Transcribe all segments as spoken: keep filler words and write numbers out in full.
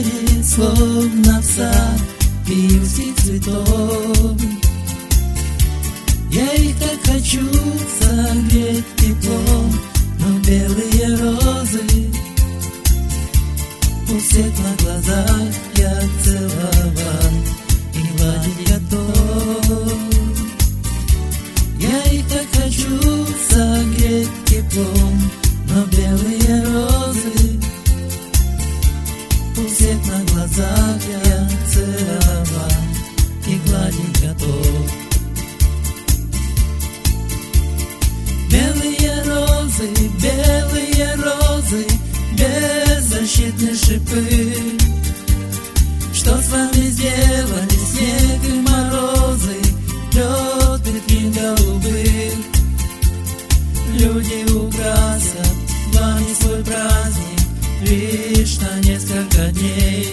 весенние, словно в сад пьющих цветов. Я их так хочу согреть теплом, но белые розы у всех на глазах я целовать и гладить готов. Я их так хочу согреть теплом, но белые розы у всех на глазах я целовать и гладить готов. Белые розы, белые розы, беззащитные шипы. Что с вами сделали снег и морозы, лед ветвин голубых? Люди украсят вами свой праздник лишь на несколько дней,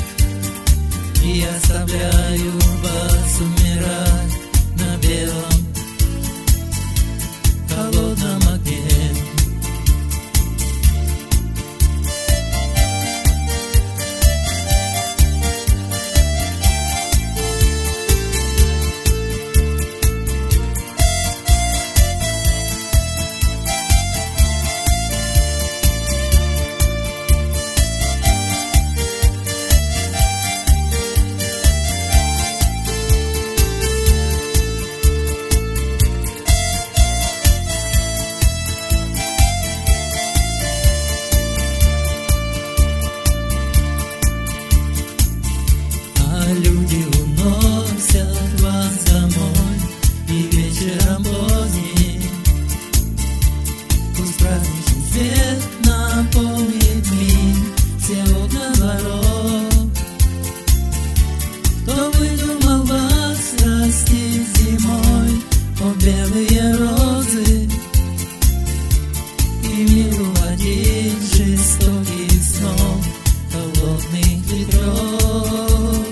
и оставляю вас умирать на белом холодном огне. Люди уносят вас домой, и вечером поздним пусть праздничный свет наполнит мир все окна дворов. Кто выдумал вас растить зимой, о белые розы, и мир уводить жестоких снов холодных ветров?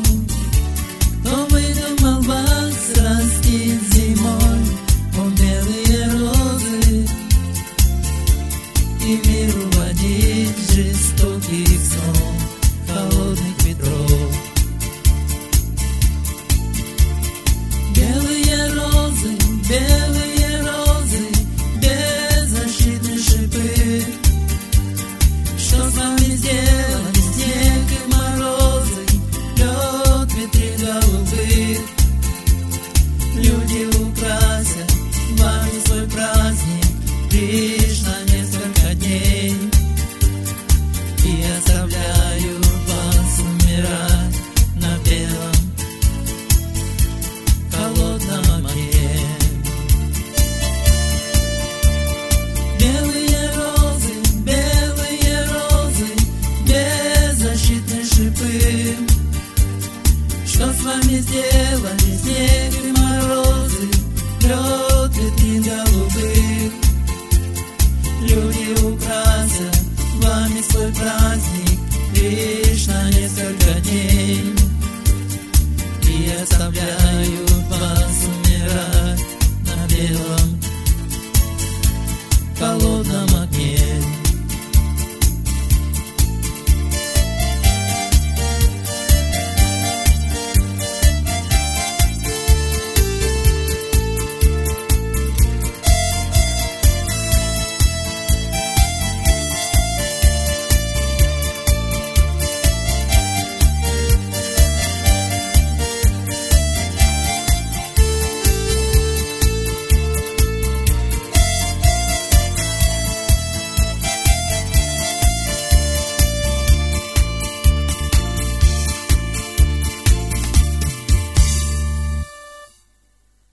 Растить зимой, о белые розы, и мир уводить жестоких снов холодных ветров. Белые розы, белые розы, беззащитные шипы. Что с вами сделали снег и морозы, лед ветрин голубых? Люди украсят вами свой праздник лишь на несколько дней, и оставляю вас умирать на белом холодном огне. Белые розы, белые розы, беззащитные шипы. Что с вами сделали снег и морозы, лед ветвин голубых? Люди украсят вами свой праздник лишь на несколько дней,